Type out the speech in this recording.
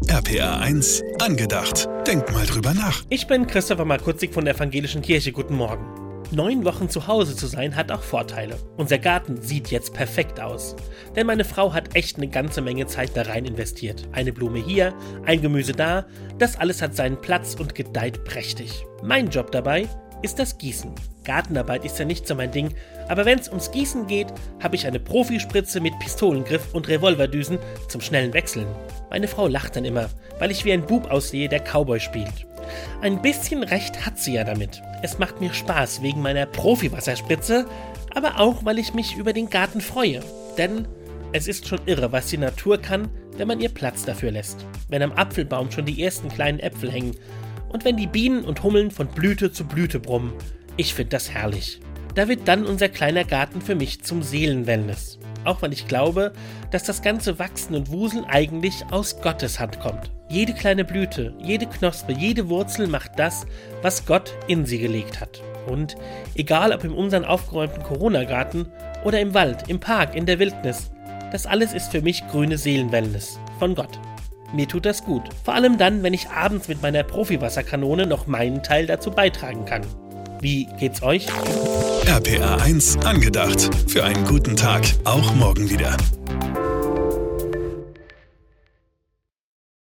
RPA 1 angedacht. Denk mal drüber nach. Ich bin Christopher Markutzig von der Evangelischen Kirche. Guten Morgen. 9 Wochen zu Hause zu sein hat auch Vorteile. Unser Garten sieht jetzt perfekt aus. Denn meine Frau hat echt eine ganze Menge Zeit da rein investiert. Eine Blume hier, ein Gemüse da. Das alles hat seinen Platz und gedeiht prächtig. Mein Job dabei ist das Gießen. Gartenarbeit ist ja nicht so mein Ding, aber wenn es ums Gießen geht, habe ich eine Profispritze mit Pistolengriff und Revolverdüsen zum schnellen Wechseln. Meine Frau lacht dann immer, weil ich wie ein Bub aussehe, der Cowboy spielt. Ein bisschen recht hat sie ja damit. Es macht mir Spaß wegen meiner Profi-Wasserspritze, aber auch, weil ich mich über den Garten freue. Denn es ist schon irre, was die Natur kann, wenn man ihr Platz dafür lässt. Wenn am Apfelbaum schon die ersten kleinen Äpfel hängen und wenn die Bienen und Hummeln von Blüte zu Blüte brummen. Ich finde das herrlich. Da wird dann unser kleiner Garten für mich zum Seelenwellness. Auch weil ich glaube, dass das ganze Wachsen und Wuseln eigentlich aus Gottes Hand kommt. Jede kleine Blüte, jede Knospe, jede Wurzel macht das, was Gott in sie gelegt hat. Und egal ob in unserem aufgeräumten Corona-Garten oder im Wald, im Park, in der Wildnis, das alles ist für mich grüne Seelenwellness von Gott. Mir tut das gut. Vor allem dann, wenn ich abends mit meiner Profi-Wasserkanone noch meinen Teil dazu beitragen kann. Wie geht's euch? RPA 1 angedacht. Für einen guten Tag, auch morgen wieder.